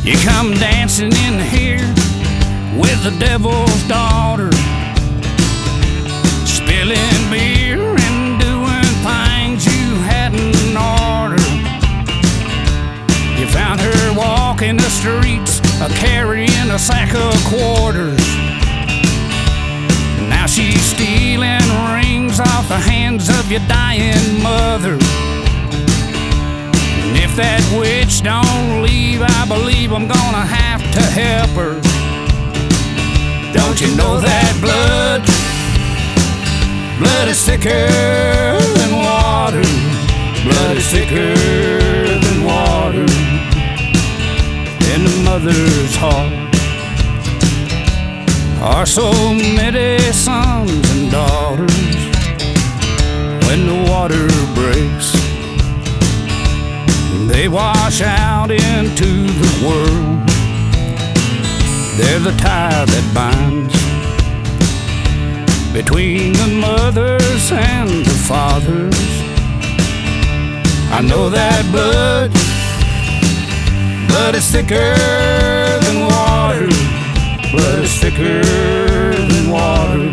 You come dancing in here with the devil's daughter, spilling beer and doing things you hadn't ordered. You found her walking the streets, carrying a sack of quarters. Now she's stealing rings off the hands of your dying mother. And if that witch don't leave, I believe I'm gonna have to help her. Don't you know that blood is thicker than water? Blood is thicker than water in the mother's heart. Are so many sons and daughters when the water breaks, they wash out into the world. They're the tie that binds between the mothers and the fathers. I know that blood is thicker than water. Blood is thicker than water.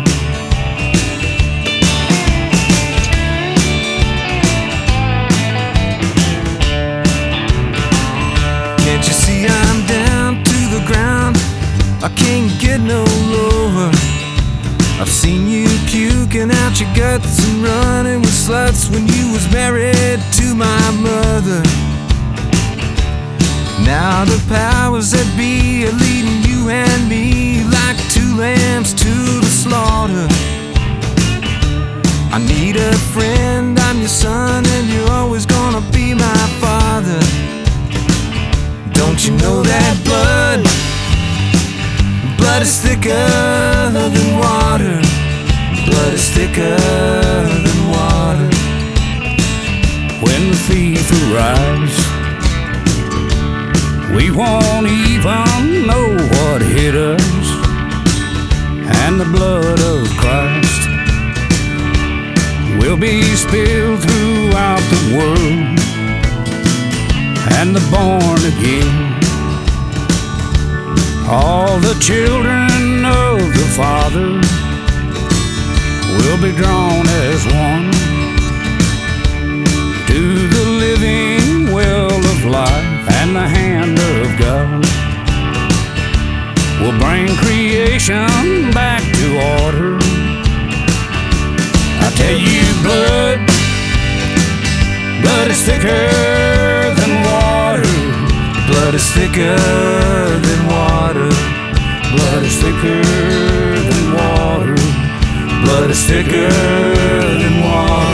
Can't you see I'm down to the ground? I can't get no lower. I've seen you puking out your guts and running with sluts when you was married to my mother. Now the powers that be are leading you and me like two lambs to the slaughter. I need a friend, I'm your son, and you're always gonna be my father. Don't you know that blood is thicker than water? Blood is thicker than water. When the thief arrives, we won't even know what hit us, and the blood of Christ will be spilled throughout the world, and the born again, all the children of the Father will be drawn as one to the living well of life. And the hand of God will bring creation back to order. I tell you, blood is thicker than water. Blood is thicker than water. Blood is thicker than water. Blood is thicker than water.